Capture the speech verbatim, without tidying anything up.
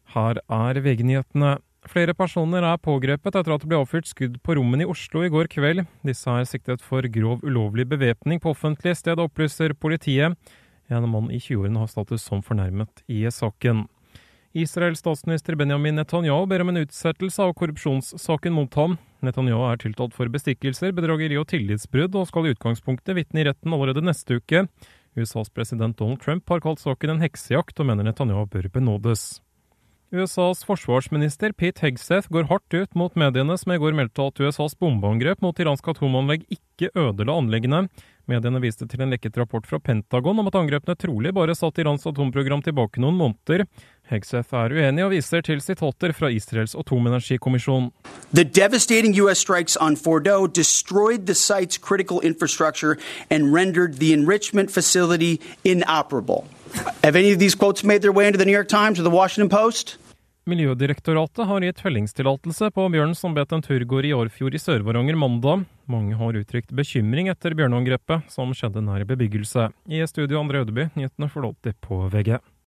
Her er V G-nyhetene. Flere personer er pågrepet etter at det ble avfyrt skudd på rommene i Oslo i går kveld. Disse er siktet for grov ulovlig bevæpning på offentlig sted, opplyser politiet. En mann i tjueårene har status som fornærmet i saken. Israels statsminister Benjamin Netanyahu ber om en utsettelse av korrupsjonssaken mot ham. Netanyahu er tiltalt for bestikkelser, bedrageri og tillitsbrudd, og skal i utgangspunktet vitne i retten allerede neste uke. U S A's president Donald Trump har kalt saken en heksejakt, og mener Netanyahu bør benådes. U S A's forsvarsminister Pete Hegseth går hardt ut mot mediene som i går meldte at U S A's bombeangrep mot iranske atomanlegg ikke ødela anleggene. Mediene viste til en lekket rapport fra Pentagon om at angrepene trolig bare satt Irans atomprogram tilbake noen måneder. Hegseth er uenig og viser til sitater fra Israels atomenergikommisjon. The devastating U S strikes on Fordo destroyed the site's critical infrastructure and rendered the enrichment facility inoperable. Have any of these quotes made their way into the New York Times or the Washington Post? Miljødirektoratet har gitt fellingstillatelse på bjørn som bet en turgåer i Årfjord i Sør-Varanger mandag. Mange har uttrykt bekymring etter bjørneangrepet som skjedde nær bebyggelse. I studio Andre Ødeby, nyhetene får du alltid på V G.